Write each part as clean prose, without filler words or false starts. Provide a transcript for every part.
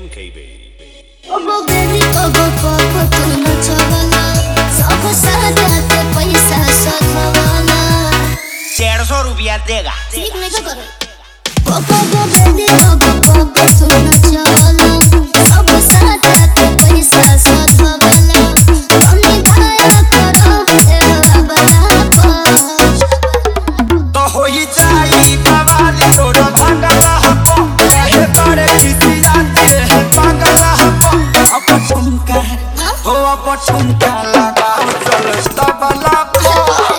MKB. ओगो baby ओगो पापा तू नचवाला सब साथ पैसा सधवाला 150 रुपया देगा ठीक नहीं तो करो ओगो बेबी ओगो पापा तू नचवाला सब साथ पैसा सधवाला कमी खाया करो ए बाबा तो होई जाई बवाली तोरा भांगला हमको कहे बड़े किसी जाते हैं पागला हमको अब ठुमका हो अब ठुमका लगाओ चल तबला को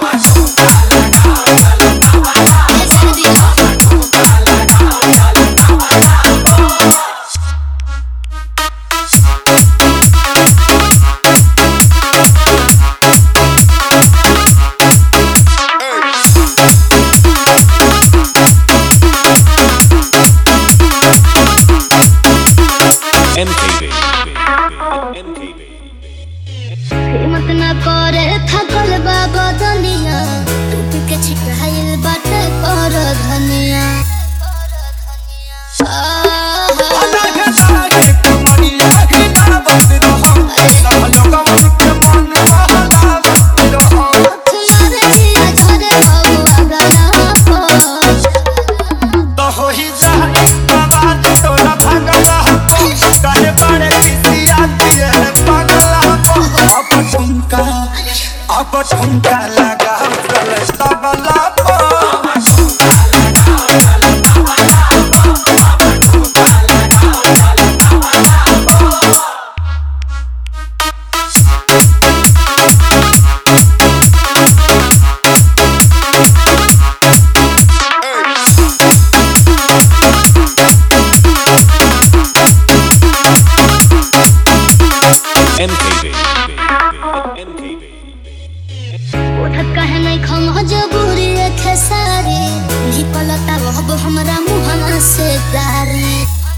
MKB. हिम्मत न करे थकल बाबा दुनिया टूट के छिटाइल बाटे कर धनिया अलग अलग कमरिया की बात रहो सब लोग के मन बहला रहो तुम्हारे जिया झरे हो अगला तो होई जाई बवाली तोरा भांगला हमको कहे बड़े किसी आती है पागला हमको अब ठुमका लगा चल तबला को MKB. उठत कहे नहीं खम जबूरी खेसारी निकलता वह हमरा मुहना से दारी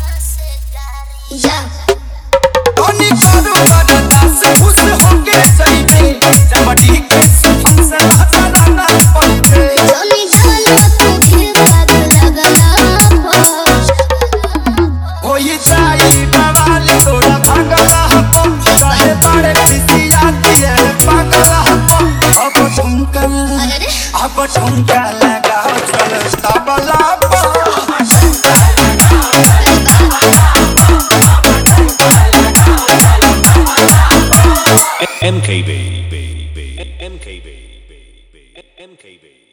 या धनी करू बरदा से खुश होके सही चमड़ी के सुफन से हसना पड़ते जोनी जानो तू भी पागल लगला होई जाई बवाली तोरा भांगला हमको कहे बड़े किसी आती है पागला हमको अब ठुमका लगाओ चल तबला पर MKB. MKB. MKB.